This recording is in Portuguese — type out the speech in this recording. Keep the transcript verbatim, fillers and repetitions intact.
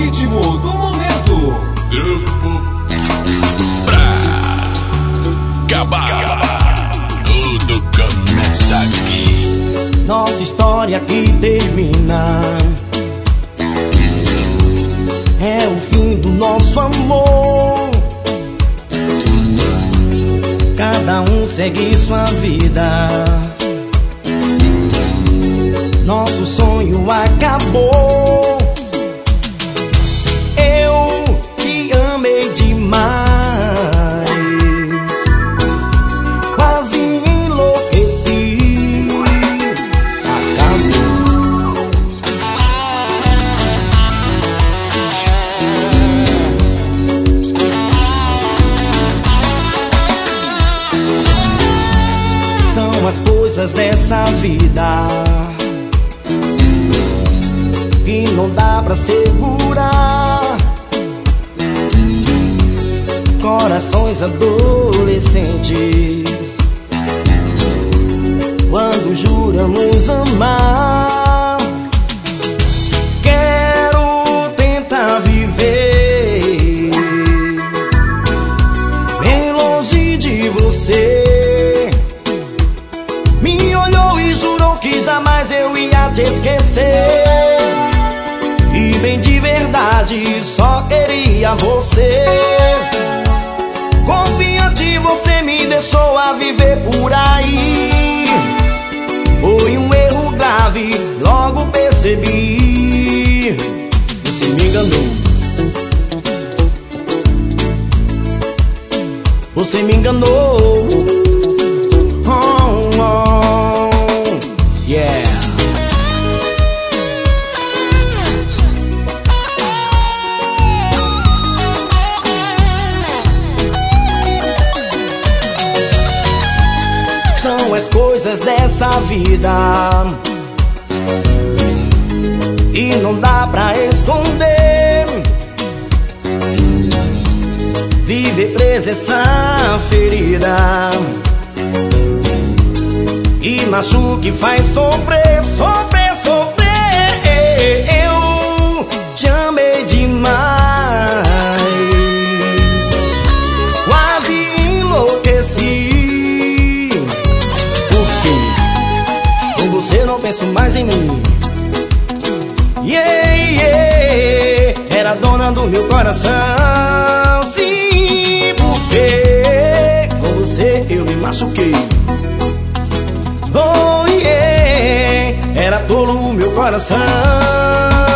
ritmo do momento. Grupo pra acabar. Tudo começa aqui. Nossa história que termina é o fim do nosso amor. Cada um segue sua vida. Nosso sonho acabou. Eu te amei demais, quase enlouqueci. Acabou. São as coisas dessa vida que não dá pra segurar. Corações adolescentes, quando juramos amar. Quero tentar viver bem longe de você. Me olhou e jurou que jamais eu ia te esquecer. E bem de verdade só queria você. Confiante você me deixou a viver por aí. Foi um erro grave, logo percebi. Você me enganou. Você me enganou. Oh, oh, yeah. São as coisas dessa vida e não dá pra esconder. Viver presa essa ferida e machuca e faz sofrer, sofrer, sofrer. Eu te amei demais, quase enlouqueci. Você não penso mais em mim. Yeah, yeah. Era dona do meu coração. Sim, porque com você eu me machuquei. Oh, yeah. Era tolo o meu coração.